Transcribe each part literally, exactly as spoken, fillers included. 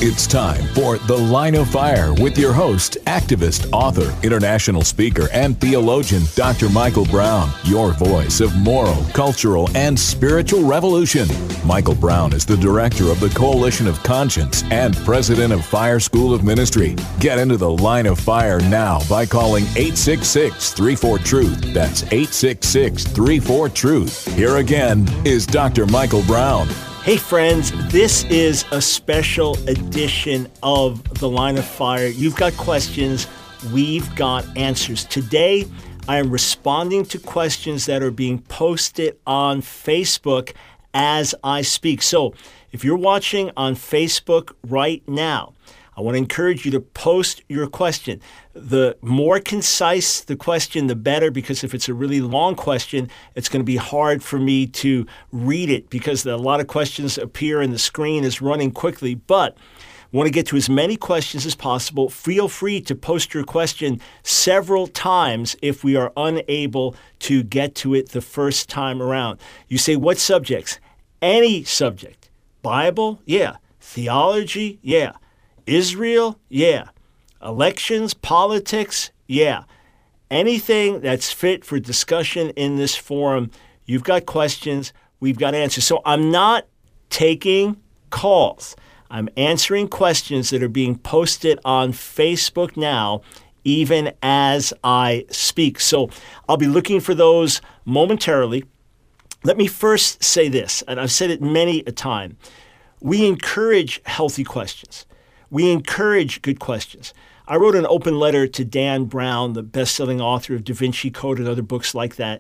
It's time for The Line of Fire with your host, activist, author, international speaker, and theologian, Doctor Michael Brown, your voice of moral, cultural, and spiritual revolution. Michael Brown is the director of the Coalition of Conscience and president of Fire School of Ministry. Get into The Line of Fire now by calling eight six six, three four, truth. That's eight six six, three four, truth. Here again is Doctor Michael Brown. Hey friends, this is a special edition of The Line of Fire. You've got questions, we've got answers. Today, I am responding to questions that are being posted on Facebook as I speak. So, if you're watching on Facebook right now, I want to encourage you to post your question. The more concise the question, the better, because if it's a really long question, it's going to be hard for me to read it because a lot of questions appear and the screen is running quickly. But I want to get to as many questions as possible. Feel free to post your question several times if we are unable to get to it the first time around. You say, what subjects? Any subject. Bible? Yeah. Theology? Yeah. Israel? Yeah. Elections, politics? Yeah. Anything that's fit for discussion in this forum, you've got questions, we've got answers. So I'm not taking calls. I'm answering questions that are being posted on Facebook now, even as I speak. So I'll be looking for those momentarily. Let me first say this, and I've said it many a time. We encourage healthy questions. We encourage good questions. I wrote an open letter to Dan Brown, the best-selling author of Da Vinci Code and other books like that.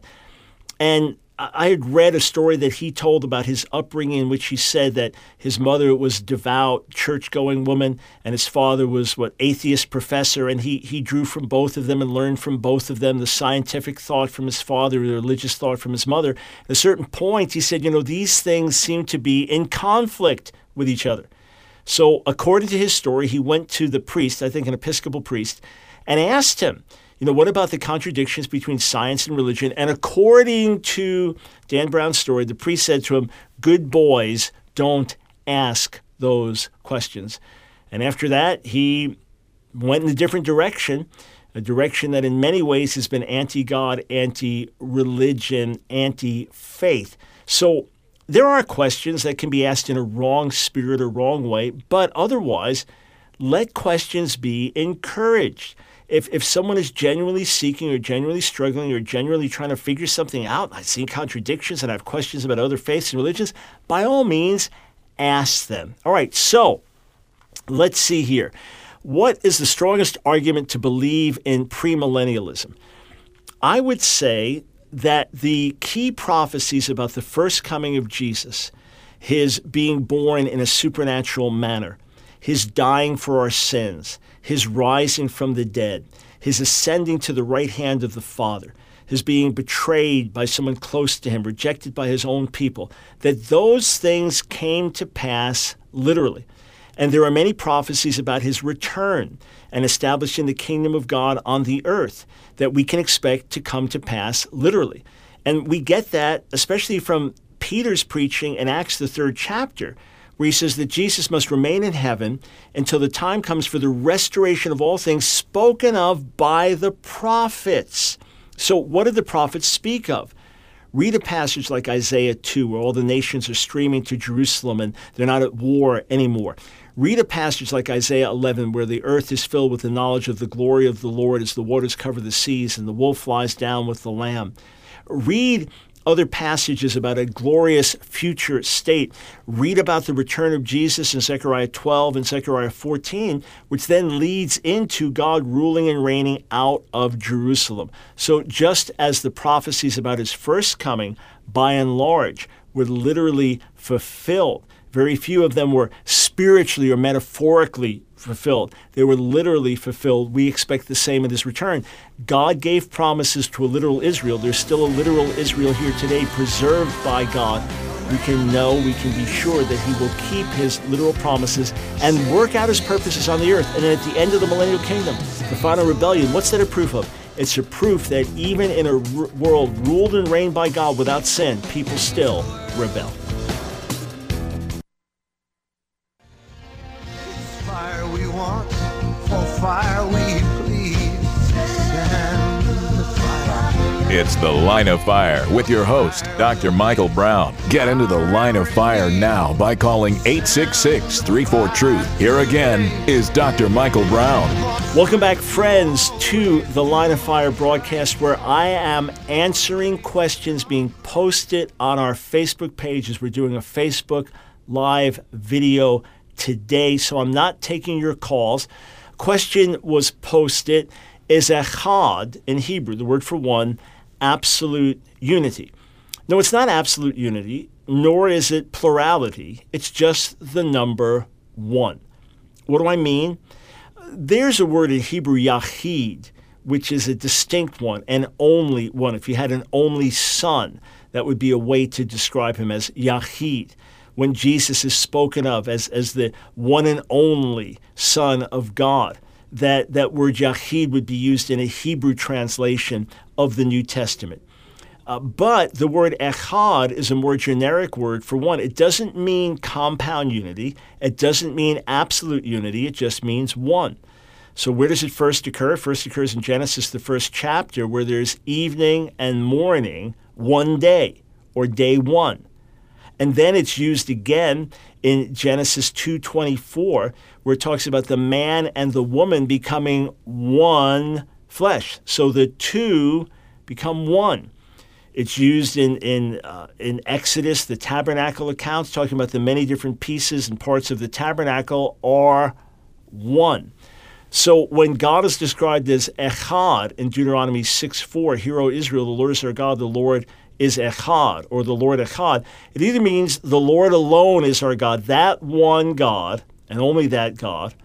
And I had read a story that he told about his upbringing in which he said that his mother was a devout, church-going woman, and his father was, what, atheist professor, and he, he drew from both of them and learned from both of them, the scientific thought from his father, the religious thought from his mother. At a certain point, he said, you know, these things seem to be in conflict with each other. So according to his story, he went to the priest, I think an Episcopal priest, and asked him, you know, what about the contradictions between science and religion? And according to Dan Brown's story, the priest said to him, good boys don't ask those questions. And after that, he went in a different direction, a direction that in many ways has been anti-God, anti-religion, anti-faith. So there are questions that can be asked in a wrong spirit or wrong way, but otherwise, let questions be encouraged. If if someone is genuinely seeking or genuinely struggling or genuinely trying to figure something out, I see contradictions and I have questions about other faiths and religions, by all means, ask them. All right, so let's see here. What is the strongest argument to believe in premillennialism? I would say that the key prophecies about the first coming of Jesus, his being born in a supernatural manner, his dying for our sins, his rising from the dead, his ascending to the right hand of the Father, his being betrayed by someone close to him, rejected by his own people, that those things came to pass literally. And there are many prophecies about his return and establishing the kingdom of God on the earth that we can expect to come to pass literally. And we get that especially from Peter's preaching in Acts, the third chapter, where he says that Jesus must remain in heaven until the time comes for the restoration of all things spoken of by the prophets. So what did the prophets speak of? Read a passage like Isaiah two, where all the nations are streaming to Jerusalem and they're not at war anymore. Read a passage like Isaiah eleven, where the earth is filled with the knowledge of the glory of the Lord as the waters cover the seas and the wolf lies down with the lamb. Read other passages about a glorious future state. Read about the return of Jesus in Zechariah twelve and Zechariah fourteen, which then leads into God ruling and reigning out of Jerusalem. So just as the prophecies about his first coming, by and large, were literally fulfilled, very few of them were spiritually or metaphorically fulfilled. They were literally fulfilled. We expect the same at his return. God gave promises to a literal Israel. There's still a literal Israel here today, preserved by God. We can know, we can be sure that he will keep his literal promises and work out his purposes on the earth. And then at the end of the millennial kingdom, the final rebellion, what's that a proof of? It's a proof that even in a r- world ruled and reigned by God without sin, people still rebel. It's The Line of Fire with your host, Doctor Michael Brown. Get into the Line of Fire now by calling eight six six, three four, TRUTH. Here again is Doctor Michael Brown. Welcome back, friends, to the Line of Fire broadcast, where I am answering questions being posted on our Facebook page as we're doing a Facebook Live video today. So I'm not taking your calls. Question was posted: is echad in Hebrew, the word for one, absolute unity? No, it's not absolute unity, nor is it plurality. It's just the number one. What do I mean? There's a word in Hebrew, yachid, which is a distinct one, an only one. If you had an only son, that would be a way to describe him, as yachid. When Jesus is spoken of as, as the one and only Son of God, that, that word yachid would be used in a Hebrew translation of the New Testament. Uh, but the word echad is a more generic word for one. It doesn't mean compound unity. It doesn't mean absolute unity. It just means one. So where does it first occur? It first occurs in Genesis, the first chapter, where there's evening and morning, one day, or day one. And then it's used again in Genesis two twenty-four, where it talks about the man and the woman becoming one flesh. So the two become one. It's used in in uh, in Exodus, the tabernacle accounts, talking about the many different pieces and parts of the tabernacle are one. So when God is described as echad in Deuteronomy six four, Hear, O Israel, the Lord is our God, the Lord is echad, or the Lord echad, it either means the Lord alone is our God, that one God, and only that God,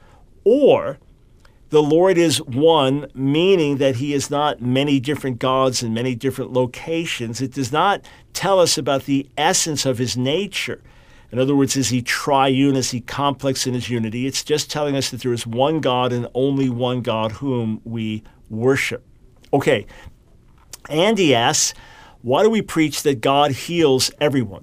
or the Lord is one, meaning that he is not many different gods in many different locations. It does not tell us about the essence of his nature. In other words, is he triune, is he complex in his unity? It's just telling us that there is one God and only one God whom we worship. Okay, Andy asks, why do we preach that God heals everyone?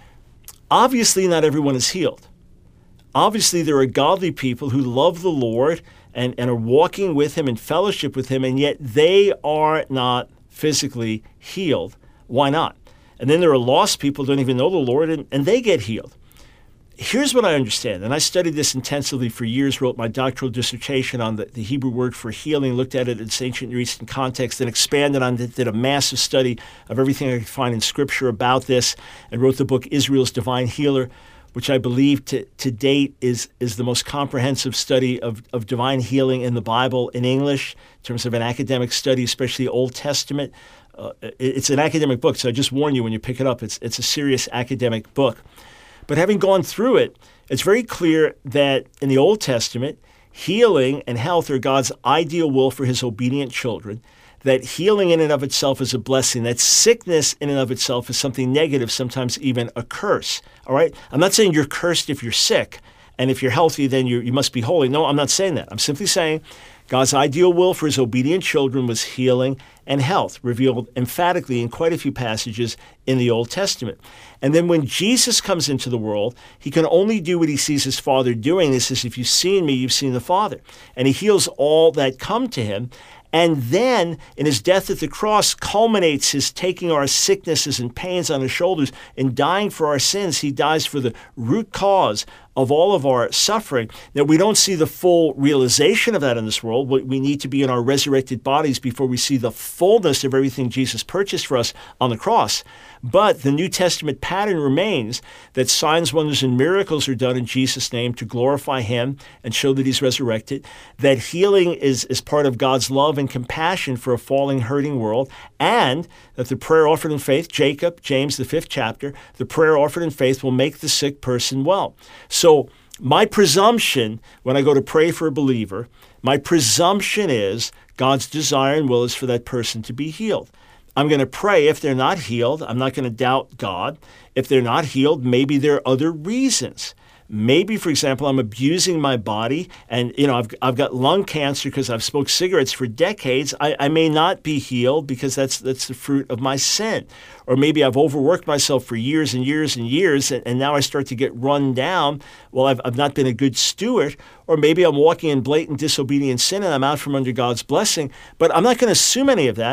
Obviously, not everyone is healed. Obviously, there are godly people who love the Lord and, and are walking with him in fellowship with him, and yet they are not physically healed. Why not? And then there are lost people who don't even know the Lord, and, and they get healed. Here's what I understand, and I studied this intensively for years, wrote my doctoral dissertation on the, the Hebrew word for healing, looked at it in its ancient Near Eastern context, then expanded on it, did a massive study of everything I could find in Scripture about this, and wrote the book Israel's Divine Healer, which I believe to, to date is, is the most comprehensive study of, of divine healing in the Bible in English, in terms of an academic study, especially the Old Testament. Uh, it, it's an academic book, so I just warn you when you pick it up, it's, it's a serious academic book. But having gone through it, it's very clear that in the Old Testament, healing and health are God's ideal will for his obedient children, that healing in and of itself is a blessing, that sickness in and of itself is something negative, sometimes even a curse. All right? I'm not saying you're cursed if you're sick, and if you're healthy, then you're, you must be holy. No, I'm not saying that. I'm simply saying God's ideal will for his obedient children was healing and health, revealed emphatically in quite a few passages in the Old Testament. And then when Jesus comes into the world, he can only do what he sees his Father doing. This is, if you've seen me, you've seen the Father. And he heals all that come to him. And then in his death at the cross culminates his taking our sicknesses and pains on his shoulders and dying for our sins. He dies for the root cause of all of our suffering. Now, we don't see the full realization of that in this world. We need to be in our resurrected bodies before we see the fullness of everything Jesus purchased for us on the cross. But the New Testament pattern remains that signs, wonders, and miracles are done in Jesus' name to glorify him and show that he's resurrected, that healing is, is part of God's love and compassion for a falling, hurting world, and that the prayer offered in faith, Jacob, James, the fifth chapter, the prayer offered in faith will make the sick person well. So my presumption when I go to pray for a believer, my presumption is God's desire and will is for that person to be healed. I'm going to pray if they're not healed. I'm not going to doubt God. If they're not healed, maybe there are other reasons. Maybe, for example, I'm abusing my body and, you know, I've, I've got lung cancer because I've smoked cigarettes for decades. I, I may not be healed because that's that's the fruit of my sin. Or maybe I've overworked myself for years and years and years, and, and now I start to get run down. Well, I've, I've not been a good steward. Or maybe I'm walking in blatant disobedient sin and I'm out from under God's blessing. But I'm not going to assume any of that.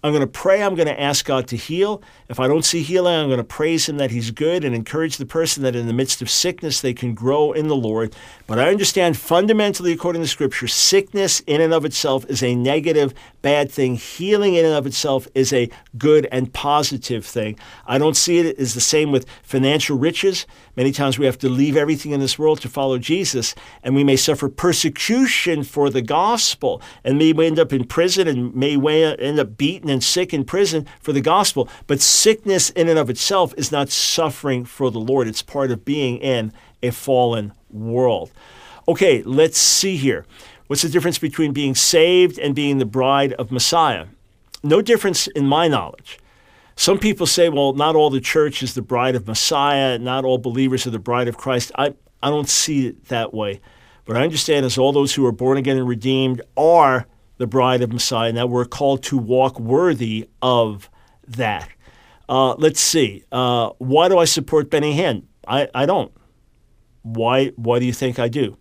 I'm going to pray. I'm going to ask God to heal. If I don't see healing, I'm going to praise him that he's good and encourage the person that in the midst of sickness, they can grow in the Lord. But I understand fundamentally, according to Scripture, sickness in and of itself is a negative, bad thing. Healing in and of itself is a good and positive thing. I don't see it as the same with financial riches. Many times we have to leave everything in this world to follow Jesus, and we may suffer persecution for the gospel, and may end up in prison and may end up beaten and sick in prison for the gospel. But sickness in and of itself is not suffering for the Lord. It's part of being in a fallen world. Okay, let's see here. What's the difference between being saved and being the bride of Messiah? No difference in my knowledge. Some people say, well, not all the church is the bride of Messiah, not all believers are the bride of Christ. I, I don't see it that way. But I understand as all those who are born again and redeemed are the bride of Messiah, and that we're called to walk worthy of that. Uh, let's see. Uh, why do I support Benny Hinn? I, I don't. Why, why do you think I do?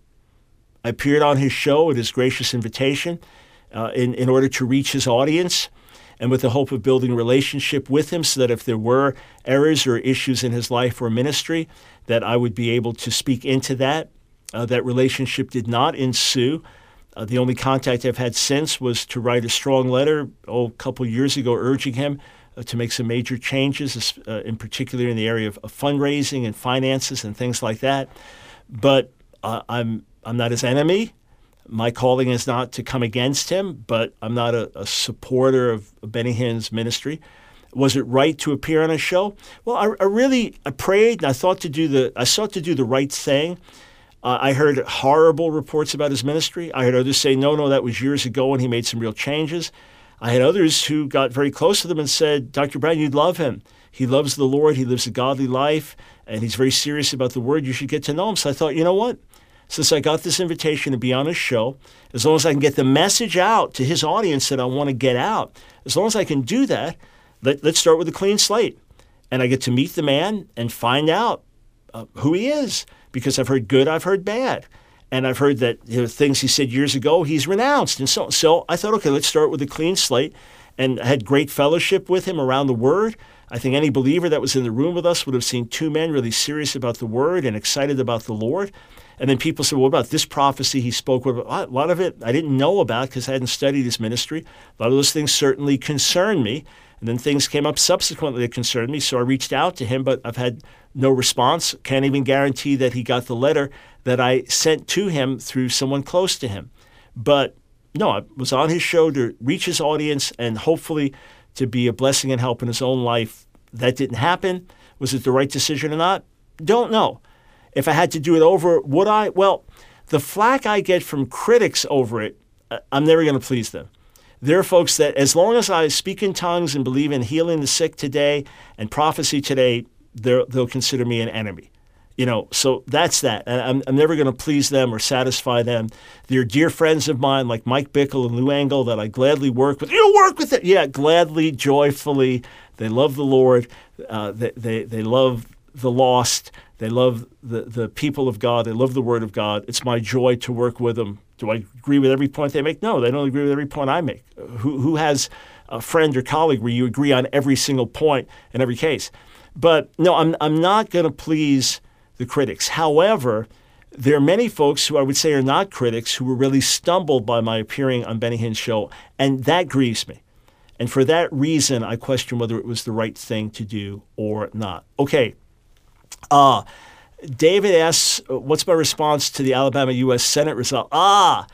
I appeared on his show at his gracious invitation uh, in, in order to reach his audience, and with the hope of building a relationship with him so that if there were errors or issues in his life or ministry, that I would be able to speak into that. Uh, that relationship did not ensue. Uh, the only contact I've had since was to write a strong letter oh, a couple years ago urging him uh, to make some major changes, uh, in particular in the area of, of fundraising and finances and things like that. But uh, I'm I'm not his enemy. My calling is not to come against him, but I'm not a, a supporter of Benny Hinn's ministry. Was it right to appear on a show? Well, I, I really I prayed and I thought to do the I sought to do the right thing. Uh, I heard horrible reports about his ministry. I heard others say, no, no, that was years ago and he made some real changes. I had others who got very close to them and said, Doctor Brown, you'd love him. He loves the Lord. He lives a godly life, and he's very serious about the word. You should get to know him. So I thought, you know what? Since I got this invitation to be on his show, as long as I can get the message out to his audience that I want to get out, as long as I can do that, let, let's start with a clean slate. And I get to meet the man and find out uh, who he is, because I've heard good, I've heard bad. And I've heard that you know, things he said years ago, he's renounced. And so, so I thought, okay, let's start with a clean slate. And I had great fellowship with him around the Word. I think any believer that was in the room with us would have seen two men really serious about the Word and excited about the Lord. And then people said, well, what about this prophecy he spoke about? A lot of it I didn't know about because I hadn't studied his ministry. A lot of those things certainly concerned me. And then things came up subsequently that concerned me. So I reached out to him, but I've had no response. Can't even guarantee that he got the letter that I sent to him through someone close to him. But no, I was on his show to reach his audience and hopefully to be a blessing and help in his own life. That didn't happen. Was it the right decision or not? Don't know. If I had to do it over, would I? Well, the flack I get from critics over it, I'm never going to please them. There are folks that as long as I speak in tongues and believe in healing the sick today and prophecy today, they'll consider me an enemy. You know, so that's that. And I'm, I'm never going to please them or satisfy them. They're dear friends of mine like Mike Bickle and Lou Engle that I gladly work with. You work with it? Yeah, gladly, joyfully. They love the Lord. Uh, they, they, they love the lost. They love the, the people of God. They love the Word of God. It's my joy to work with them. Do I agree with every point they make? No, they don't agree with every point I make. Who, who has a friend or colleague where you agree on every single point in every case? But no, I'm, I'm not going to please the critics. However, there are many folks who I would say are not critics who were really stumbled by my appearing on Benny Hinn's show, and that grieves me. And for that reason, I question whether it was the right thing to do or not. Okay. Uh, David asks, what's my response to the Alabama U S Senate result? Ah,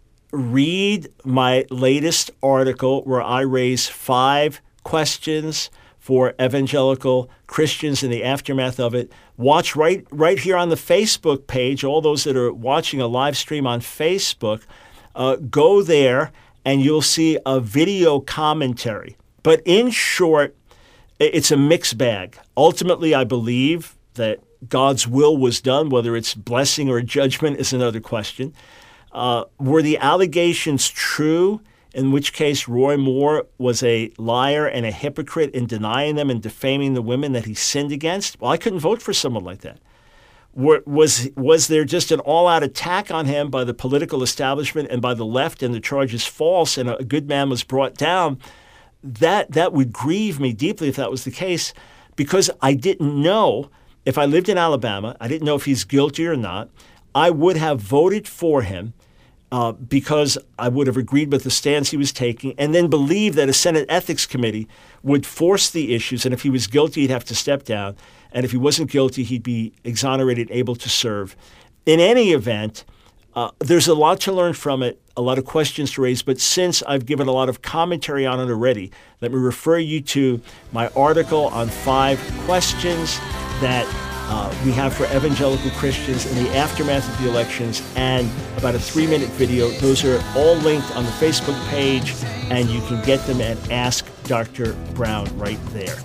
read my latest article where I raise five questions for evangelical Christians in the aftermath of it. Watch right, right here on the Facebook page, all those that are watching a live stream on Facebook, uh, go there and you'll see a video commentary. But in short, it's a mixed bag. Ultimately, I believe that God's will was done. Whether it's blessing or judgment is another question. Uh, were the allegations true, in which case Roy Moore was a liar and a hypocrite in denying them and defaming the women that he sinned against? Well, I couldn't vote for someone like that. Were, was, was there just an all-out attack on him by the political establishment and by the left, and the charge is false and a good man was brought down? that that would grieve me deeply if that was the case, because I didn't know if I lived in Alabama, I didn't know if he's guilty or not. I would have voted for him uh, because I would have agreed with the stance he was taking, and then believed that a Senate Ethics Committee would force the issues, and if he was guilty, he'd have to step down, and if he wasn't guilty, he'd be exonerated, able to serve. In any event, uh, there's a lot to learn from it, a lot of questions to raise, but since I've given a lot of commentary on it already, let me refer you to my article on five questions that uh, we have for evangelical Christians in the aftermath of the elections, and about a three-minute video. Those are all linked on the Facebook page, and you can get them at Ask Doctor Brown right there.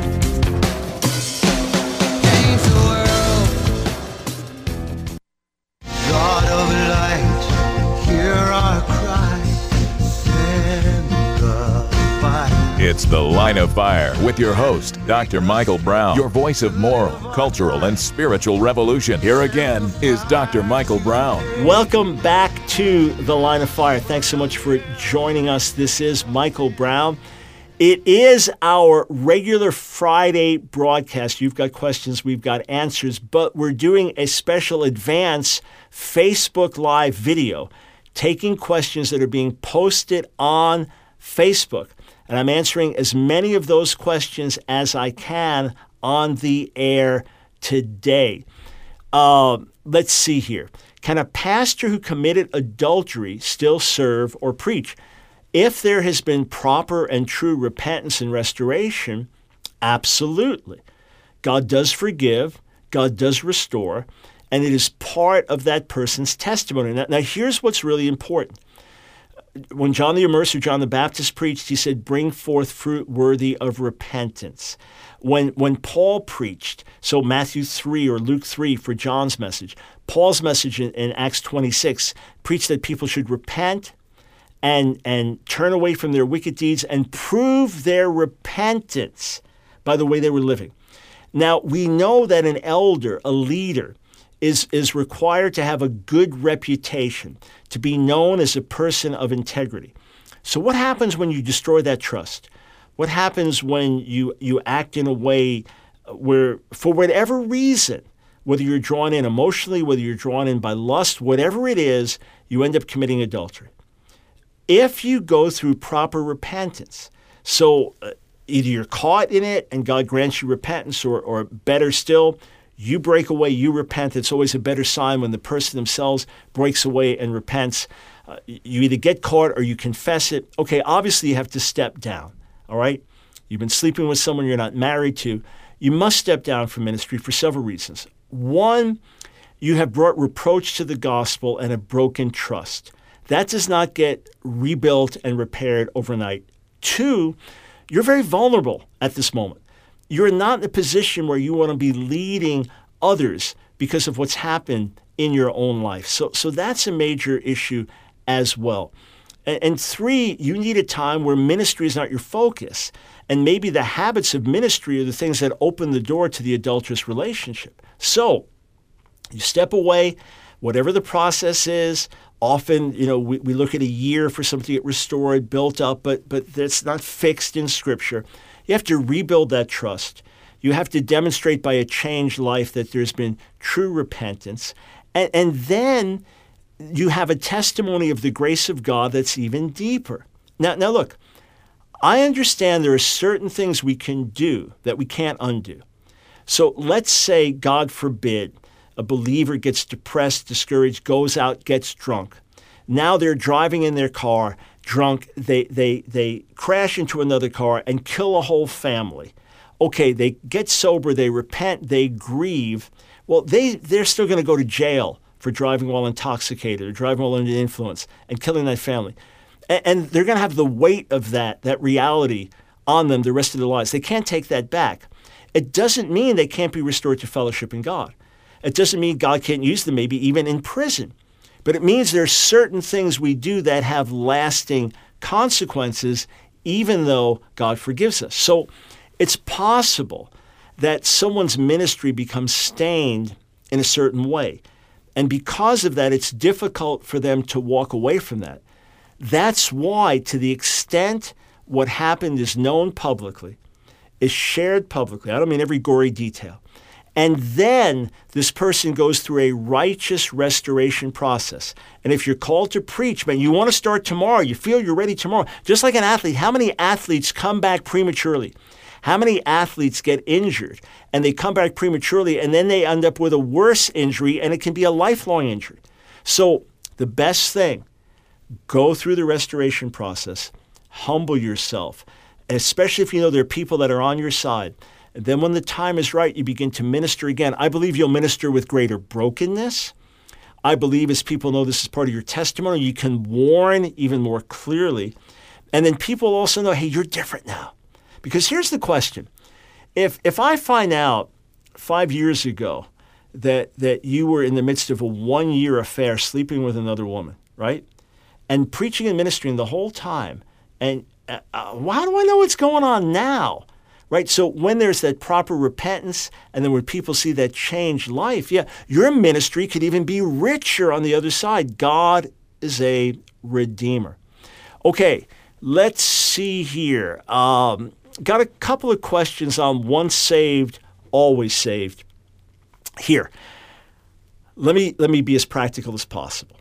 God of light, hear our cry, send goodbye. It's The Line of Fire with your host, Doctor Michael Brown, your voice of moral, cultural, and spiritual revolution. Here again is Doctor Michael Brown. Welcome back to The Line of Fire. Thanks so much for joining us. This is Michael Brown. It is our regular Friday broadcast. You've got questions, we've got answers, but we're doing a special advance Facebook Live video, taking questions that are being posted on Facebook. And I'm answering as many of those questions as I can on the air today. Uh, let's see here. Can a pastor who committed adultery still serve or preach? If there has been proper and true repentance and restoration, absolutely. God does forgive, God does restore, and it is part of that person's testimony. Now, now here's what's really important. When John the Immerser, John the Baptist preached, he said, bring forth fruit worthy of repentance. When, when Paul preached, so Matthew three or Luke three for John's message, Paul's message in, in Acts twenty-six preached that people should repent and, and turn away from their wicked deeds and prove their repentance by the way they were living. Now, we know that an elder, a leader, is, is required to have a good reputation, to be known as a person of integrity. So what happens when you destroy that trust? What happens when you, you act in a way where, for whatever reason, whether you're drawn in emotionally, whether you're drawn in by lust, whatever it is, you end up committing adultery? If you go through proper repentance, so uh, either you're caught in it and God grants you repentance, or, or better still, you break away, you repent. It's always a better sign when the person themselves breaks away and repents. Uh, you either get caught or you confess it. Okay, obviously you have to step down, all right? You've been sleeping with someone you're not married to. You must step down from ministry for several reasons. One, you have brought reproach to the gospel and have broken trust. That does not get rebuilt and repaired overnight. Two, you're very vulnerable at this moment. You're not in a position where you want to be leading others because of what's happened in your own life. So, so that's a major issue as well. And, and three, you need a time where ministry is not your focus. And maybe the habits of ministry are the things that open the door to the adulterous relationship. So you step away, whatever the process is. Often, you know, we, we look at a year for something to get restored, built up, but but that's not fixed in Scripture. You have to rebuild that trust. You have to demonstrate by a changed life that there's been true repentance. And, and then you have a testimony of the grace of God that's even deeper. Now, now look, I understand there are certain things we can do that we can't undo. So let's say, God forbid, a believer gets depressed, discouraged, goes out, gets drunk. Now they're driving in their car, drunk. They they they crash into another car and kill a whole family. Okay, they get sober, they repent, they grieve. Well, they, they're still going to go to jail for driving while intoxicated or driving while under the influence and killing that family. And, and they're going to have the weight of that, that reality on them the rest of their lives. They can't take that back. It doesn't mean they can't be restored to fellowship in God. It doesn't mean God can't use them, maybe even in prison. But it means there are certain things we do that have lasting consequences, even though God forgives us. So it's possible that someone's ministry becomes stained in a certain way. And because of that, it's difficult for them to walk away from that. That's why, to the extent what happened is known publicly, is shared publicly. I don't mean every gory detail. And then this person goes through a righteous restoration process. And if you're called to preach, man, you want to start tomorrow, you feel you're ready tomorrow. Just like an athlete, how many athletes come back prematurely? How many athletes get injured and they come back prematurely and then they end up with a worse injury and it can be a lifelong injury? So the best thing, go through the restoration process, humble yourself, especially if you know there are people that are on your side. And then when the time is right, you begin to minister again. I believe you'll minister with greater brokenness. I believe as people know this is part of your testimony, you can warn even more clearly. And then people also know, hey, you're different now. Because here's the question. If if I find out five years ago that that you were in the midst of a one-year affair sleeping with another woman, right? And preaching and ministering the whole time, and uh, how do I know what's going on now? Right? So when there's that proper repentance, and then when people see that changed life, yeah, your ministry could even be richer on the other side. God is a redeemer. Okay, let's see here. Um, got a couple of questions on once saved, always saved. Here, let me let me be as practical as possible.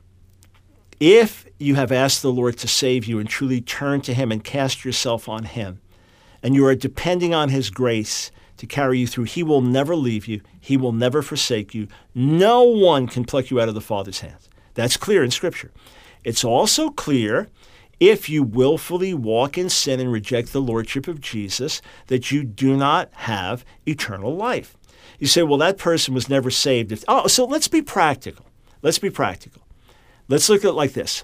If you have asked the Lord to save you and truly turn to Him and cast yourself on Him, and you are depending on His grace to carry you through, He will never leave you. He will never forsake you. No one can pluck you out of the Father's hands. That's clear in Scripture. It's also clear if you willfully walk in sin and reject the Lordship of Jesus that you do not have eternal life. You say, well, that person was never saved. If, oh, so let's be practical. Let's be practical. Let's look at it like this.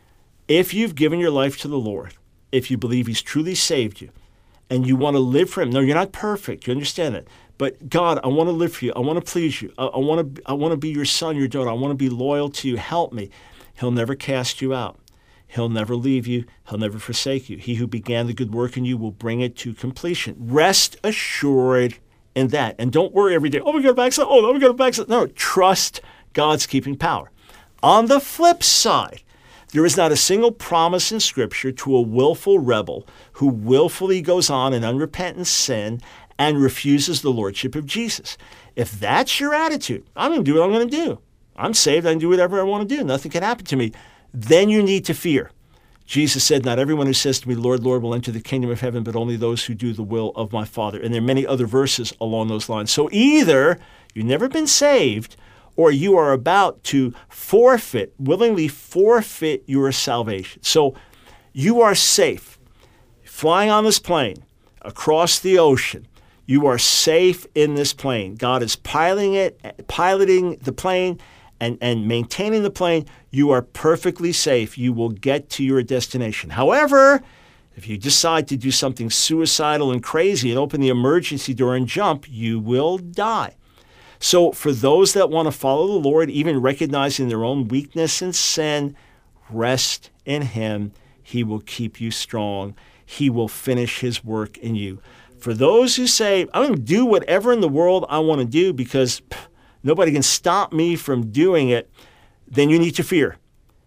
If you've given your life to the Lord, if you believe He's truly saved you, and you want to live for Him. No, you're not perfect. You understand that. But God, I want to live for you. I want to please you. I, I want to I want to be your son, your daughter. I want to be loyal to you. Help me. He'll never cast you out. He'll never leave you. He'll never forsake you. He who began the good work in you will bring it to completion. Rest assured in that. And don't worry every day, oh, we got to backslide. Oh, no, we got to backslide. No, trust God's keeping power. On the flip side, there is not a single promise in Scripture to a willful rebel who willfully goes on in unrepentant sin and refuses the Lordship of Jesus. If that's your attitude, I'm going to do what I'm going to do. I'm saved. I can do whatever I want to do. Nothing can happen to me. Then you need to fear. Jesus said, not everyone who says to me, Lord, Lord, will enter the kingdom of heaven, but only those who do the will of my Father. And there are many other verses along those lines. So either you've never been saved, or you are about to forfeit, willingly forfeit your salvation. So you are safe. Flying on this plane across the ocean, you are safe in this plane. God is piloting it, piloting the plane and, and maintaining the plane. You are perfectly safe. You will get to your destination. However, if you decide to do something suicidal and crazy and open the emergency door and jump, you will die. So for those that want to follow the Lord, even recognizing their own weakness and sin, rest in Him. He will keep you strong. He will finish His work in you. For those who say, I'm going to do whatever in the world I want to do because pff, nobody can stop me from doing it, then you need to fear.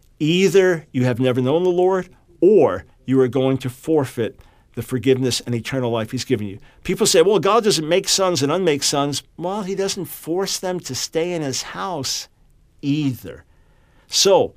Either you have never known the Lord or you are going to forfeit the forgiveness and eternal life He's given you. People say, well, God doesn't make sons and unmake sons. Well, He doesn't force them to stay in His house either. So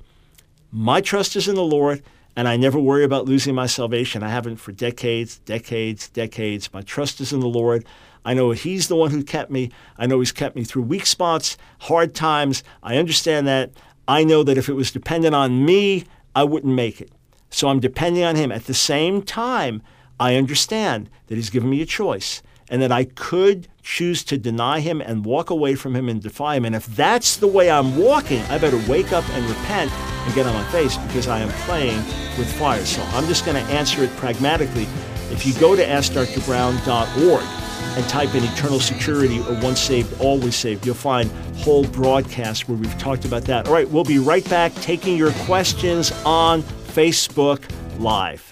my trust is in the Lord, and I never worry about losing my salvation. I haven't for decades, decades, decades. My trust is in the Lord. I know He's the one who kept me. I know He's kept me through weak spots, hard times. I understand that. I know that if it was dependent on me, I wouldn't make it. So I'm depending on Him. At the same time, I understand that He's given me a choice and that I could choose to deny Him and walk away from Him and defy Him. And if that's the way I'm walking, I better wake up and repent and get on my face because I am playing with fire. So I'm just going to answer it pragmatically. If you go to ask dr brown dot org and type in eternal security or once saved, always saved, you'll find whole broadcasts where we've talked about that. All right, we'll be right back taking your questions on Facebook Live.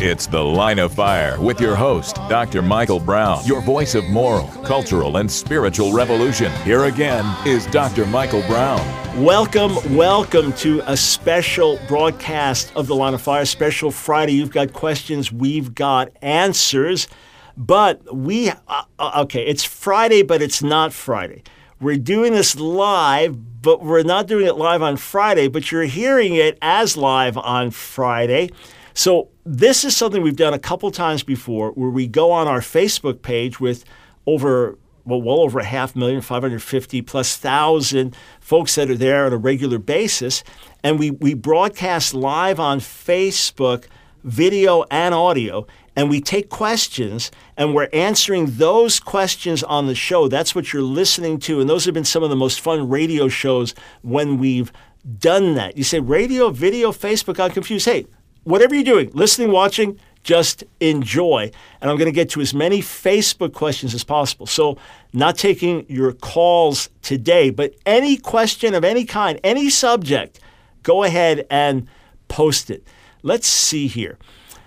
It's The Line of Fire with your host, Doctor Michael Brown, your voice of moral, cultural, and spiritual revolution. Here again is Doctor Michael Brown. Welcome, welcome to a special broadcast of The Line of Fire, special Friday. You've got questions, we've got answers. But we, uh, okay, it's Friday, but it's not Friday. We're doing this live, but we're not doing it live on Friday, but you're hearing it as live on Friday. So this is something we've done a couple times before, where we go on our Facebook page with over, well, well over a half million, five hundred fifty plus thousand folks that are there on a regular basis. And we, we broadcast live on Facebook, video and audio, and we take questions, and we're answering those questions on the show. That's what you're listening to, and those have been some of the most fun radio shows when we've done that. You say radio, video, Facebook, I'm confused. Hey, whatever you're doing, listening, watching, just enjoy. And I'm going to get to as many Facebook questions as possible. So not taking your calls today, but any question of any kind, any subject, go ahead and post it. Let's see here.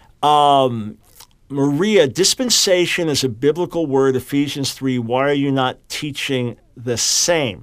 Um, Maria, dispensation is a biblical word, Ephesians three. Why are you not teaching the same?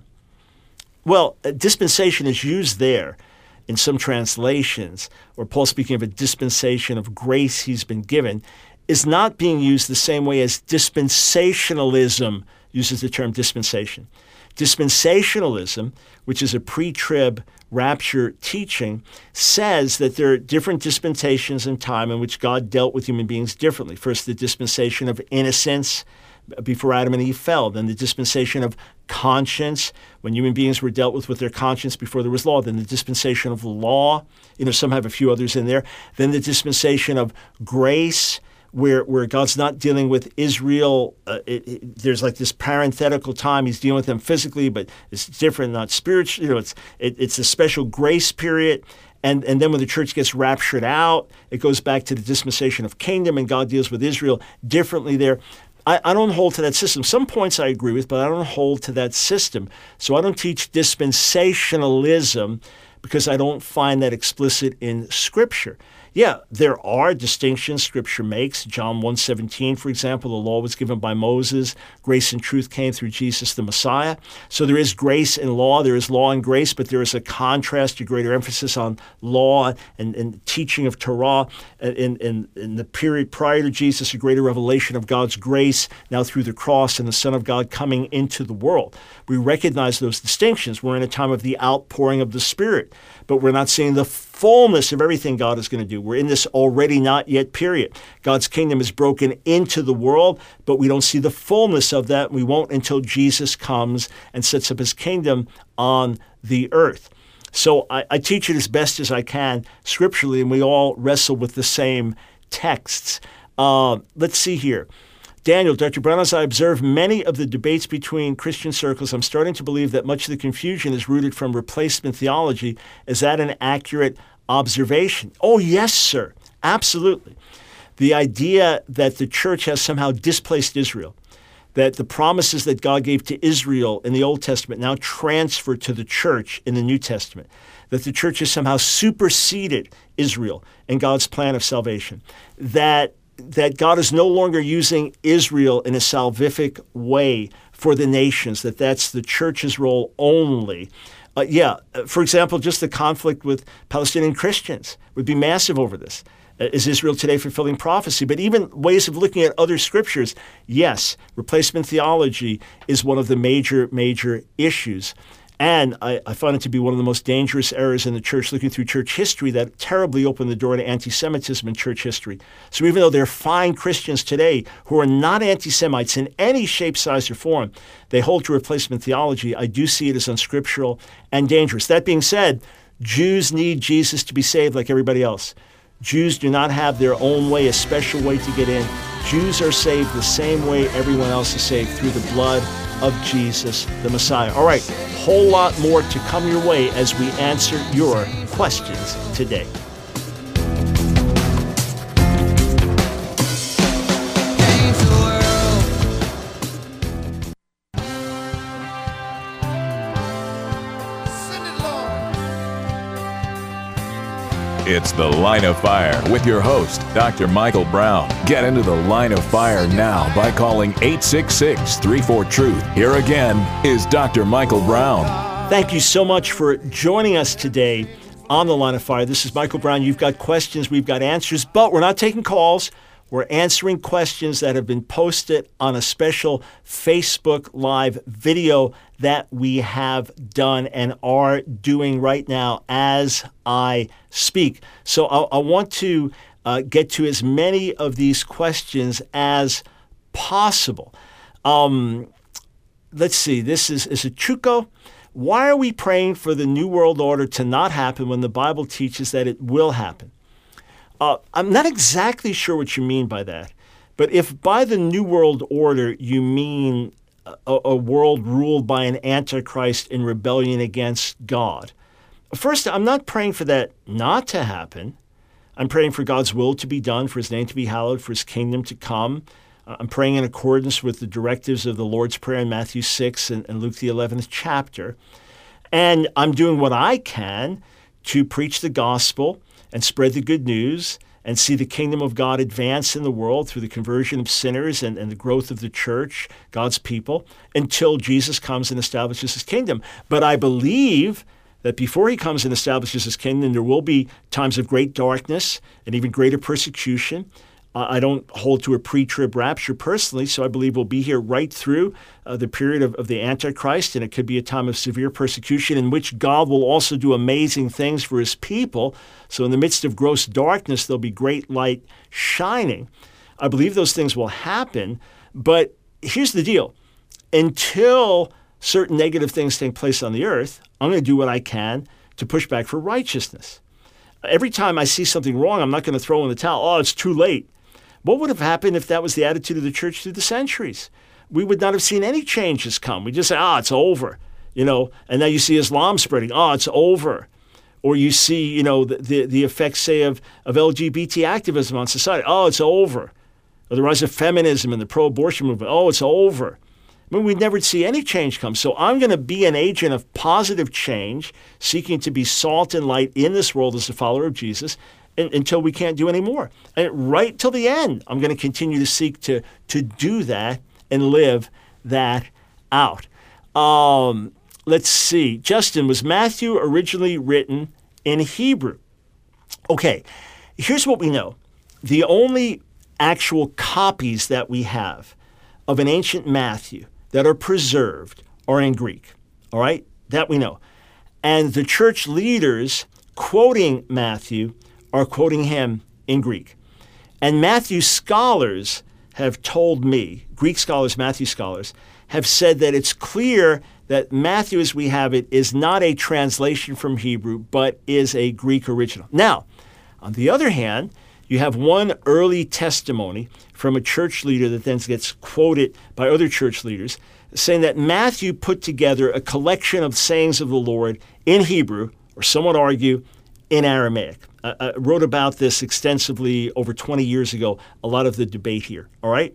Well, dispensation is used there in some translations, or Paul speaking of a dispensation of grace he's been given, is not being used the same way as dispensationalism uses the term dispensation. Dispensationalism, which is a pre-trib rapture teaching, says that there are different dispensations in time in which God dealt with human beings differently. First, the dispensation of innocence before Adam and Eve fell. Then the dispensation of conscience, when human beings were dealt with with their conscience before there was law. Then the dispensation of law. You know, some have a few others in there. Then the dispensation of grace, where where God's not dealing with Israel. Uh, it, it, there's like this parenthetical time. He's dealing with them physically, but it's different, not spiritually. You know, it's it, it's a special grace period. And, and then when the church gets raptured out, it goes back to the dispensation of kingdom, and God deals with Israel differently there. I, I don't hold to that system. Some points I agree with, but I don't hold to that system. So I don't teach dispensationalism because I don't find that explicit in Scripture. Yeah, there are distinctions Scripture makes. John one seventeen, for example, the law was given by Moses. Grace and truth came through Jesus the Messiah. So there is grace in law. There is law and grace, but there is a contrast, a greater emphasis on law and, and teaching of Torah. In, in, in the period prior to Jesus, a greater revelation of God's grace now through the cross and the Son of God coming into the world. We recognize those distinctions. We're in a time of the outpouring of the Spirit, but we're not seeing the fullness of everything God is going to do. We're in this already not yet period. God's kingdom is broken into the world, but we don't see the fullness of that. We won't until Jesus comes and sets up his kingdom on the earth. So I, I teach it as best as I can scripturally, and we all wrestle with the same texts. Uh, let's see here. Daniel, Doctor Brown, as I observe many of the debates between Christian circles, I'm starting to believe that much of the confusion is rooted from replacement theology. Is that an accurate observation? Oh, yes, sir. Absolutely. The idea that the church has somehow displaced Israel, that the promises that God gave to Israel in the Old Testament now transfer to the church in the New Testament, that the church has somehow superseded Israel in God's plan of salvation, that that God is no longer using Israel in a salvific way for the nations, that that's the church's role only. Uh, yeah, for example, just the conflict with Palestinian Christians would be massive over this. Uh, is Israel today fulfilling prophecy? But even ways of looking at other scriptures, yes, replacement theology is one of the major, major issues. And I, I find it to be one of the most dangerous errors in the church, looking through church history, that terribly opened the door to anti-Semitism in church history. So even though there are fine Christians today who are not anti-Semites in any shape, size, or form, they hold to replacement theology. I do see it as unscriptural and dangerous. That being said, Jews need Jesus to be saved like everybody else. Jews do not have their own way, a special way to get in. Jews are saved the same way everyone else is saved, through the blood of Jesus, the Messiah. All right, whole lot more to come your way as we answer your questions today. It's The Line of Fire with your host, Doctor Michael Brown. Get into the Line of Fire now by calling eight six six, three four, truth. Here again is Doctor Michael Brown. Thank you so much for joining us today on The Line of Fire. This is Michael Brown. You've got questions, we've got answers, but we're not taking calls. We're answering questions that have been posted on a special Facebook Live video that we have done and are doing right now as I speak. So I, I want to uh, get to as many of these questions as possible. Um, let's see. This is, is it Chuko? Why are we praying for the New World Order to not happen when the Bible teaches that it will happen? Uh, I'm not exactly sure what you mean by that, but if by the New World Order you mean a, a world ruled by an antichrist in rebellion against God, first, I'm not praying for that not to happen. I'm praying for God's will to be done, for his name to be hallowed, for his kingdom to come. Uh, I'm praying in accordance with the directives of the Lord's Prayer in Matthew six and, and Luke the eleventh chapter. And I'm doing what I can to preach the gospel and spread the good news and see the kingdom of God advance in the world through the conversion of sinners and, and the growth of the church, God's people, until Jesus comes and establishes his kingdom. But I believe that before he comes and establishes his kingdom, there will be times of great darkness and even greater persecution. Uh, I don't hold to a pre-trib rapture personally, so I believe we'll be here right through uh, the period of, of the Antichrist, and it could be a time of severe persecution in which God will also do amazing things for his people. So in the midst of gross darkness, there'll be great light shining. I believe those things will happen, but here's the deal. Until certain negative things take place on the earth, I'm going to do what I can to push back for righteousness. Every time I see something wrong, I'm not going to throw in the towel. Oh, it's too late. What would have happened if that was the attitude of the church through the centuries? We would not have seen any changes come. We just say, ah, it's over, you know, and now you see Islam spreading. Oh, it's over. Or you see, you know, the, the, the effects, say, of, of L G B T activism on society. Oh, it's over. Or the rise of feminism and the pro-abortion movement. Oh, it's over. I mean, we'd never see any change come. So I'm going to be an agent of positive change, seeking to be salt and light in this world as a follower of Jesus, until we can't do any more. And right till the end, I'm going to continue to seek to, to do that and live that out. Um, let's see. Justin, was Matthew originally written in Hebrew? Okay, here's what we know. The only actual copies that we have of an ancient Matthew that are preserved are in Greek, all right? That we know. And the church leaders quoting Matthew are quoting him in Greek. And Matthew scholars have told me, Greek scholars, Matthew scholars, have said that it's clear that Matthew, as we have it, is not a translation from Hebrew, but is a Greek original. Now, on the other hand, you have one early testimony from a church leader that then gets quoted by other church leaders, saying that Matthew put together a collection of sayings of the Lord in Hebrew, or some would argue, in Aramaic. I, I wrote about this extensively over twenty years ago, a lot of the debate here, all right?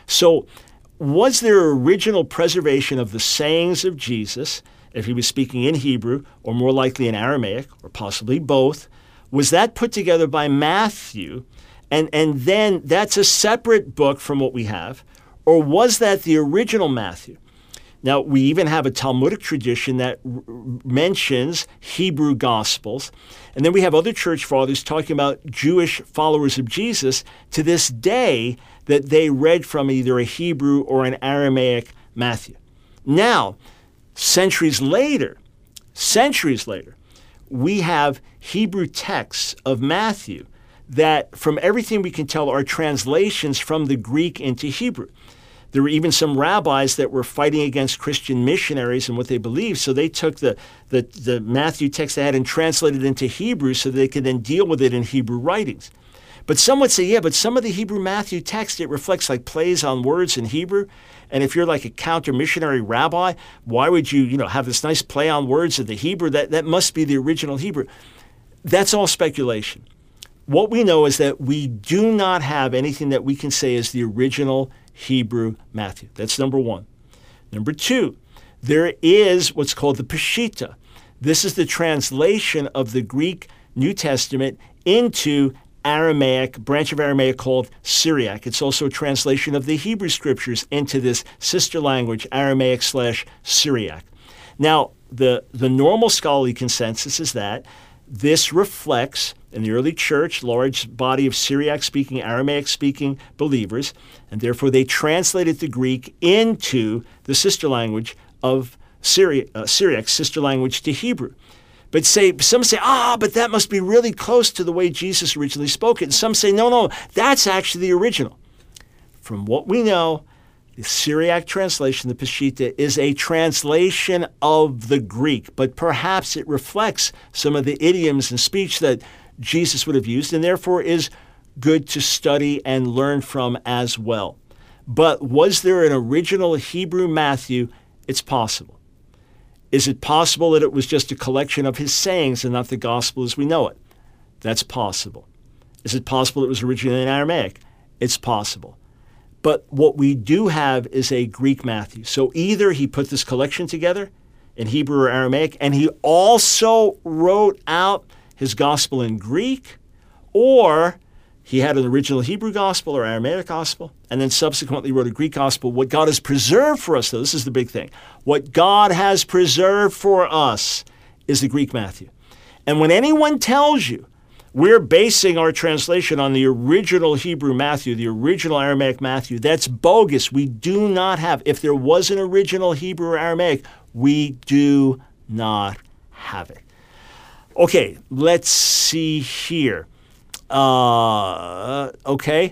So was there original preservation of the sayings of Jesus, if he was speaking in Hebrew, or more likely in Aramaic, or possibly both? Was that put together by Matthew, and, and then that's a separate book from what we have? Or was that the original Matthew? Now, we even have a Talmudic tradition that r- mentions Hebrew Gospels. And then we have other church fathers talking about Jewish followers of Jesus to this day that they read from either a Hebrew or an Aramaic Matthew. Now, centuries later, centuries later, we have Hebrew texts of Matthew that, from everything we can tell, are translations from the Greek into Hebrew. There were even some rabbis that were fighting against Christian missionaries and what they believed, so they took the, the, the Matthew text they had and translated it into Hebrew so they could then deal with it in Hebrew writings. But some would say, yeah, but some of the Hebrew Matthew text, it reflects like plays on words in Hebrew. And if you're like a counter-missionary rabbi, why would you, you know, have this nice play on words of the Hebrew? That, that must be the original Hebrew. That's all speculation. What we know is that we do not have anything that we can say is the original Hebrew Matthew. That's number one. Number two, there is what's called the Peshitta. This is the translation of the Greek New Testament into Aramaic, branch of Aramaic called Syriac. It's also a translation of the Hebrew Scriptures into this sister language, Aramaic slash Syriac. Now, the, the normal scholarly consensus is that this reflects, in the early church, large body of Syriac-speaking, Aramaic-speaking believers, and therefore they translated the Greek into the sister language of Syri- uh, Syriac, sister language to Hebrew. But say some say, ah, but that must be really close to the way Jesus originally spoke it. And some say, no, no, that's actually the original. From what we know, the Syriac translation, the Peshitta, is a translation of the Greek, but perhaps it reflects some of the idioms and speech that Jesus would have used, and therefore is good to study and learn from as well. But was there an original Hebrew Matthew? It's possible. Is it possible that it was just a collection of his sayings and not the gospel as we know it? That's possible. Is it possible it was originally in Aramaic? It's possible. But what we do have is a Greek Matthew. So either he put this collection together in Hebrew or Aramaic, and he also wrote out his gospel in Greek, or he had an original Hebrew gospel or Aramaic gospel, and then subsequently wrote a Greek gospel. What God has preserved for us, though, this is the big thing. What God has preserved for us is the Greek Matthew. And when anyone tells you we're basing our translation on the original Hebrew Matthew, the original Aramaic Matthew, that's bogus. We do not have. If there was an original Hebrew or Aramaic, we do not have it. Okay, let's see here. Uh, okay.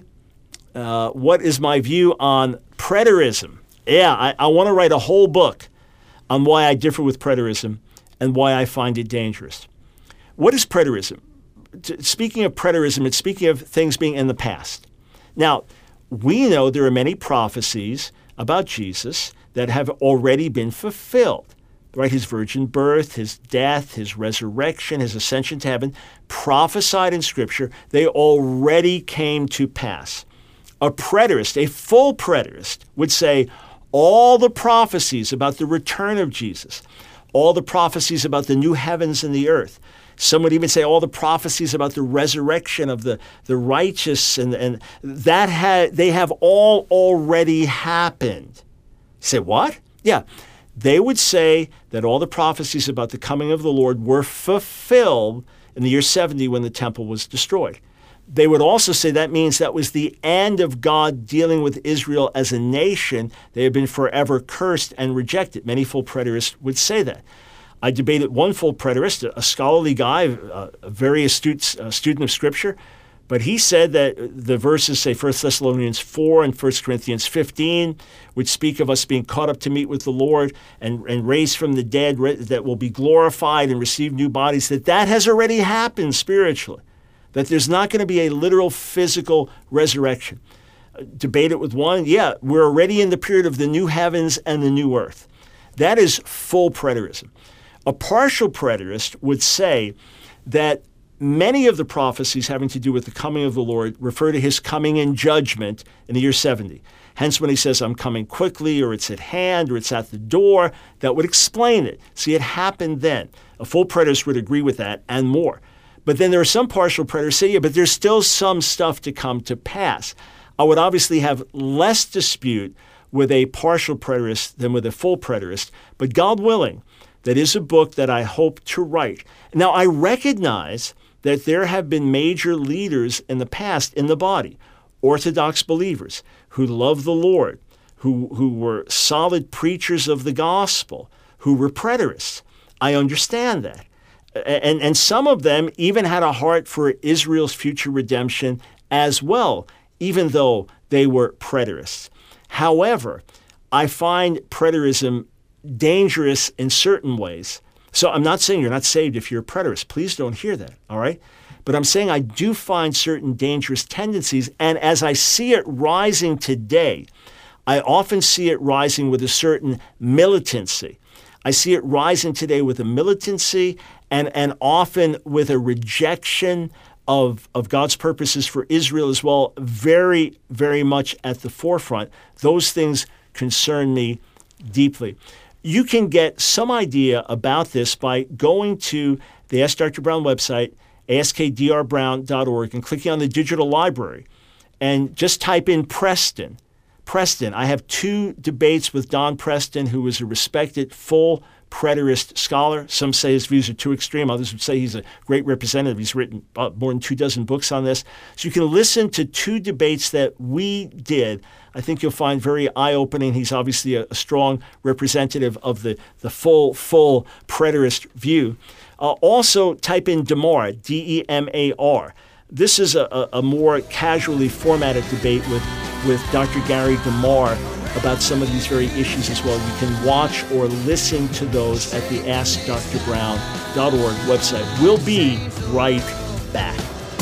Uh, what is my view on preterism? Yeah, I, I want to write a whole book on why I differ with preterism and why I find it dangerous. What is preterism? T- speaking of preterism, it's speaking of things being in the past. Now, we know there are many prophecies about Jesus that have already been fulfilled. Right, his virgin birth, his death, his resurrection, his ascension to heaven, prophesied in Scripture, they already came to pass. A preterist, a full preterist, would say all the prophecies about the return of Jesus, all the prophecies about the new heavens and the earth. Some would even say all the prophecies about the resurrection of the, the righteous, and, and that ha- they have all already happened. You say, what? Yeah. They would say that all the prophecies about the coming of the Lord were fulfilled in the year seventy when the temple was destroyed. They would also say that means that was the end of God dealing with Israel as a nation. They have been forever cursed and rejected. Many full preterists would say that. I debated one full preterist, a scholarly guy, a very astute uh, student of Scripture, but he said that the verses, say First Thessalonians four and First Corinthians fifteen, which speak of us being caught up to meet with the Lord and, and raised from the dead, that will be glorified and receive new bodies, that that has already happened spiritually, that there's not going to be a literal physical resurrection. Debate it with one, yeah, we're already in the period of the new heavens and the new earth. That is full preterism. A partial preterist would say that many of the prophecies having to do with the coming of the Lord refer to his coming in judgment in the year seventy. Hence, when he says, I'm coming quickly, or it's at hand, or it's at the door, that would explain it. See, it happened then. A full preterist would agree with that and more. But then there are some partial preterists who say, yeah, but there's still some stuff to come to pass. I would obviously have less dispute with a partial preterist than with a full preterist, but God willing, that is a book that I hope to write. Now, I recognize that there have been major leaders in the past in the body, Orthodox believers who love the Lord, who, who were solid preachers of the gospel, who were preterists. I understand that. And, and some of them even had a heart for Israel's future redemption as well, even though they were preterists. However, I find preterism dangerous in certain ways. So I'm not saying you're not saved if you're a preterist. Please don't hear that, all right? But I'm saying I do find certain dangerous tendencies, and as I see it rising today, I often see it rising with a certain militancy. I see it rising today with a militancy and, and often with a rejection of, of God's purposes for Israel as well, very, very much at the forefront. Those things concern me deeply. You can get some idea about this by going to the Ask Doctor Brown website ask d r brown dot org, and clicking on the digital library, and just type in Preston. Preston. I have two debates with Don Preston, who is a respected full preterist scholar. Some say his views are too extreme. Others would say he's a great representative. He's written about more than two dozen books on this. So you can listen to two debates that we did. I think you'll find very eye-opening. He's obviously a, a strong representative of the, the full, full preterist view. Uh, also, type in Demar, D E M A R. This is a, a, a more casually formatted debate with, with Doctor Gary DeMar about some of these very issues as well. You can watch or listen to those at the ask dr brown dot org website. We'll be right back.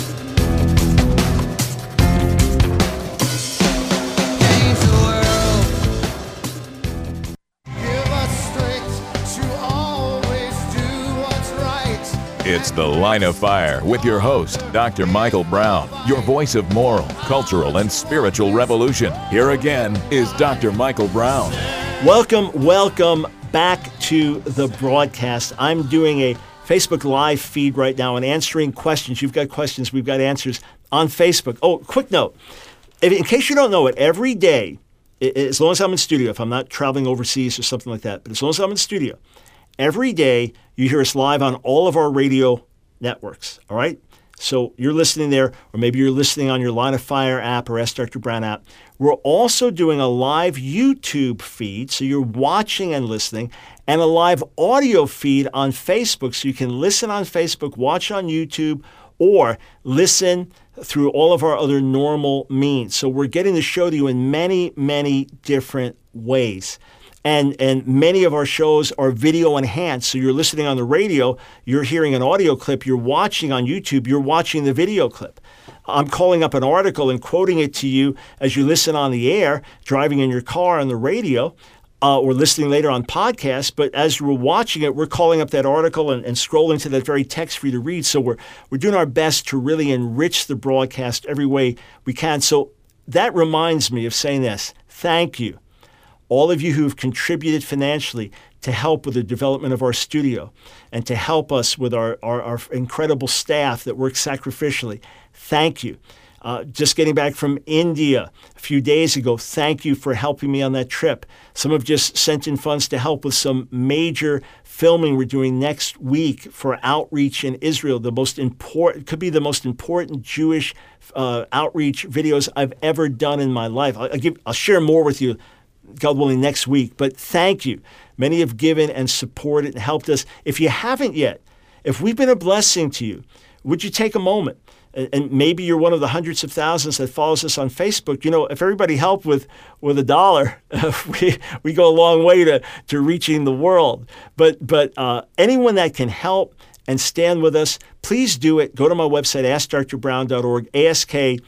It's The Line of Fire with your host, Doctor Michael Brown, your voice of moral, cultural, and spiritual revolution. Here again is Doctor Michael Brown. Welcome, welcome back to the broadcast. I'm doing a Facebook Live feed right now and answering questions. You've got questions, we've got answers on Facebook. Oh, quick note. In case you don't know it, every day, as long as I'm in studio, if I'm not traveling overseas or something like that, but as long as I'm in studio, every day, you hear us live on all of our radio networks, all right? So you're listening there, or maybe you're listening on your Line of Fire app or Ask Doctor Brown app. We're also doing a live YouTube feed, so you're watching and listening, and a live audio feed on Facebook, so you can listen on Facebook, watch on YouTube, or listen through all of our other normal means. So we're getting the show to you in many, many different ways. And and many of our shows are video enhanced. So you're listening on the radio, you're hearing an audio clip, you're watching on YouTube, you're watching the video clip. I'm calling up an article and quoting it to you as you listen on the air, driving in your car on the radio, uh, or listening later on podcasts. But as we're watching it, we're calling up that article and, and scrolling to that very text for you to read. So we're we're doing our best to really enrich the broadcast every way we can. So that reminds me of saying this. Thank you. All of you who have contributed financially to help with the development of our studio and to help us with our, our, our incredible staff that works sacrificially, thank you. Uh, just getting back from India a few days ago, thank you for helping me on that trip. Some have just sent in funds to help with some major filming we're doing next week for outreach in Israel. The most important, could be the most important Jewish uh, outreach videos I've ever done in my life. I'll, I'll, give, I'll share more with you, God willing, next week. But thank you. Many have given and supported and helped us. If you haven't yet, if we've been a blessing to you, would you take a moment? And maybe you're one of the hundreds of thousands that follows us on Facebook. You know, if everybody helped with, with a dollar, we, we go a long way to, to reaching the world. But, but uh, anyone that can help and stand with us, please do it. Go to my website, ask dr brown dot org, ask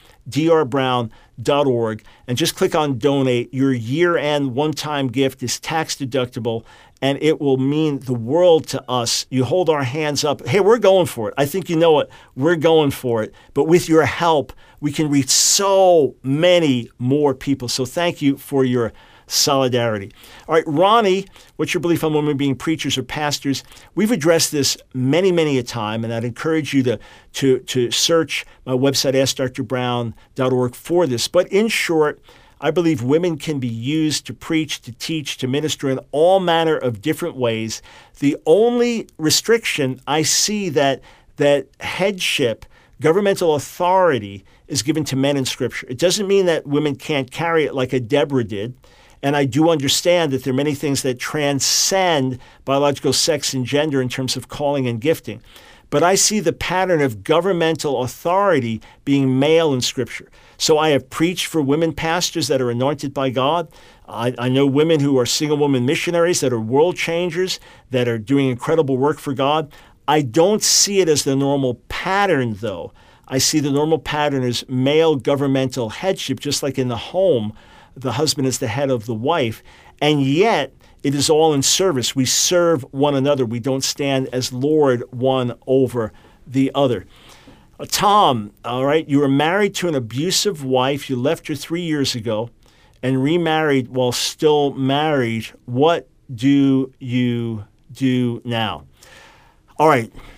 d r brown dot org, and just click on donate. Your year-end one-time gift is tax deductible, and it will mean the world to us. You hold our hands up. Hey, we're going for it. I think you know it. We're going for it. But with your help, we can reach so many more people. So thank you for your solidarity. All right, Ronnie, what's your belief on women being preachers or pastors? We've addressed this many, many a time, and I'd encourage you to, to, to search my website, ask dr brown dot org, for this. But in short, I believe women can be used to preach, to teach, to minister in all manner of different ways. The only restriction I see that that headship, governmental authority, is given to men in Scripture. It doesn't mean that women can't carry it like a Deborah did. And I do understand that there are many things that transcend biological sex and gender in terms of calling and gifting. But I see the pattern of governmental authority being male in Scripture. So I have preached for women pastors that are anointed by God. I, I know women who are single woman missionaries that are world changers, that are doing incredible work for God. I don't see it as the normal pattern, though. I see the normal pattern as male governmental headship, just like in the home, the husband is the head of the wife. And yet, it is all in service. We serve one another. We don't stand as Lord one over the other. Uh, Tom, all right, you were married to an abusive wife. You left her three years ago and remarried while still married. What do you do now? All right,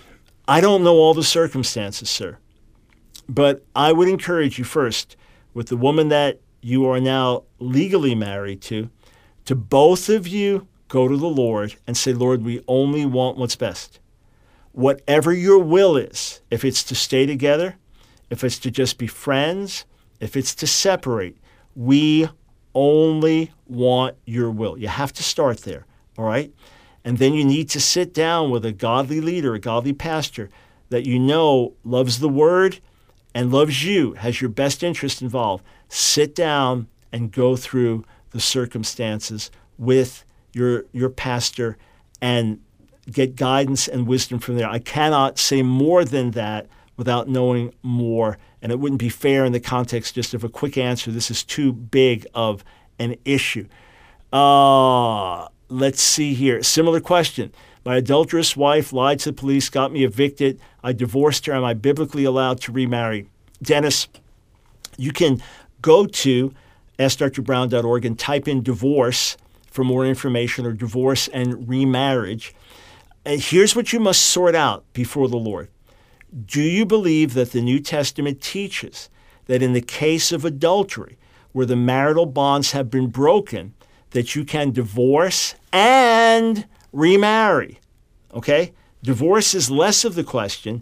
I don't know all the circumstances, sir, but I would encourage you first, with the woman that you are now legally married to, to both of you go to the Lord and say, Lord, we only want what's best. Whatever your will is, if it's to stay together, if it's to just be friends, if it's to separate, we only want your will. You have to start there, all right? And then you need to sit down with a godly leader, a godly pastor that you know loves the word and loves you, has your best interest involved. Sit down and go through the circumstances with your your pastor and get guidance and wisdom from there. I cannot say more than that without knowing more, and it wouldn't be fair in the context just of a quick answer. This is too big of an issue. Uh, let's see here. Similar question. My adulterous wife lied to the police, got me evicted. I divorced her. Am I biblically allowed to remarry? Dennis, you can go to ask dr brown dot org and type in divorce for more information, or divorce and remarriage. And here's what you must sort out before the Lord. Do you believe that the New Testament teaches that in the case of adultery, where the marital bonds have been broken, that you can divorce and remarry? Okay? Divorce is less of the question.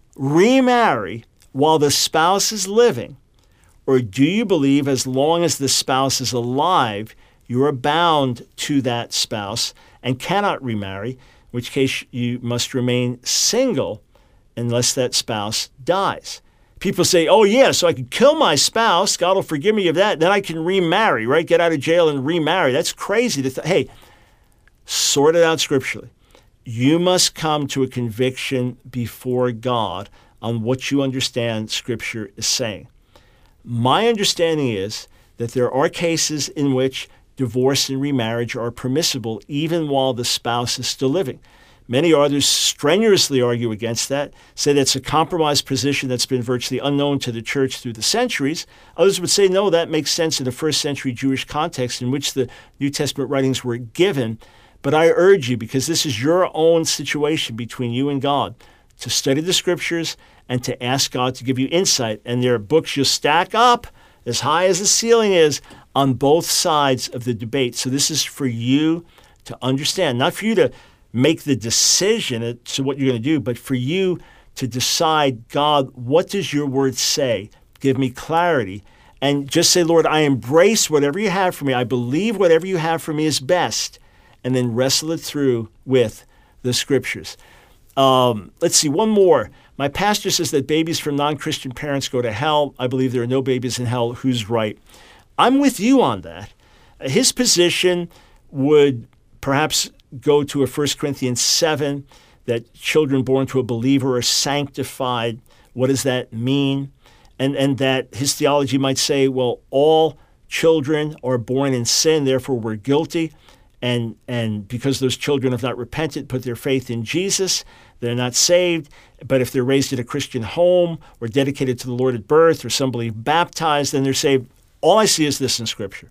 Remarry while the spouse is living. Or do you believe as long as the spouse is alive, you are bound to that spouse and cannot remarry, in which case you must remain single unless that spouse dies? People say, oh, yeah, so I can kill my spouse. God will forgive me of that. Then I can remarry, right? Get out of jail and remarry. That's crazy to th- Hey, sort it out scripturally. You must come to a conviction before God on what you understand Scripture is saying. My understanding is that there are cases in which divorce and remarriage are permissible even while the spouse is still living. Many others strenuously argue against that, say that's a compromised position that's been virtually unknown to the church through the centuries. Others would say, no, that makes sense in the first century Jewish context in which the New Testament writings were given. But I urge you, because this is your own situation between you and God, to study the Scriptures and to ask God to give you insight. And there are books you'll stack up as high as the ceiling is on both sides of the debate. So this is for you to understand, not for you to make the decision as to what you're going to do, but for you to decide, God, what does your word say? Give me clarity. And just say, Lord, I embrace whatever you have for me. I believe whatever you have for me is best. And then wrestle it through with the Scriptures. Um, let's see, one more. My pastor says that babies from non-Christian parents go to hell. I believe there are no babies in hell. Who's right? I'm with you on that. His position would perhaps go to a First Corinthians seven, that children born to a believer are sanctified. What does that mean? And, and that his theology might say, well, all children are born in sin, therefore we're guilty. And, and because those children have not repented, put their faith in Jesus, they're not saved. But if they're raised in a Christian home or dedicated to the Lord at birth or some believe baptized, then they're saved. All I see is this in Scripture,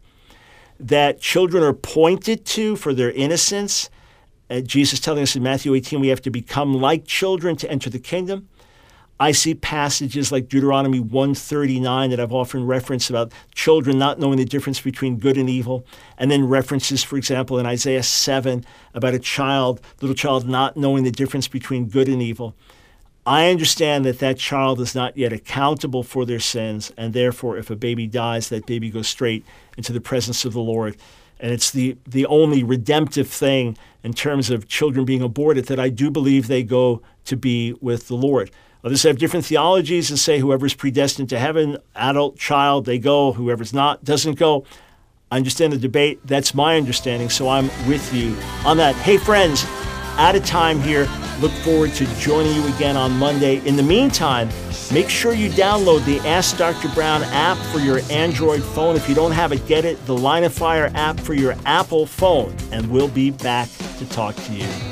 that children are pointed to for their innocence. Uh, Jesus telling us in Matthew eighteen, we have to become like children to enter the kingdom. I see passages like Deuteronomy one thirty-nine that I've often referenced about children not knowing the difference between good and evil. And then references, for example, in Isaiah seven about a child, little child not knowing the difference between good and evil. I understand that that child is not yet accountable for their sins, and therefore if a baby dies, that baby goes straight into the presence of the Lord. And it's the, the only redemptive thing in terms of children being aborted, that I do believe they go to be with the Lord. Others have different theologies and say whoever's predestined to heaven, adult, child, they go. Whoever's not, doesn't go. I understand the debate. That's my understanding, so I'm with you on that. Hey, friends, out of time here. Look forward to joining you again on Monday. In the meantime, make sure you download the Ask Doctor Brown app for your Android phone. If you don't have it, get it. The Line of Fire app for your Apple phone. And we'll be back to talk to you